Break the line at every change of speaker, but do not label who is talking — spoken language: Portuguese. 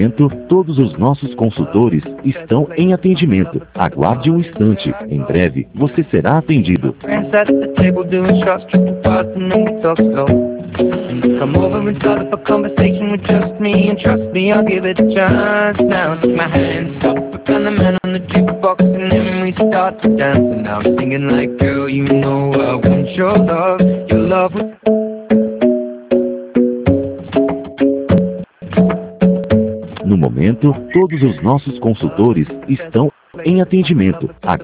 momento, todos os nossos consultores estão em atendimento. Aguarde um instante. Em breve, você será atendido.
Friends at the table doing shots, tripping fast, and then we talk slow. And you come over and start up a conversation with just me, and trust me, I'll give it a chance. Now take my hand, stop it, and the man on the jukebox, and then we start to dance. And I'm singing like, girl, you know I want your love. Your love was...
No momento, todos os nossos consultores estão em atendimento.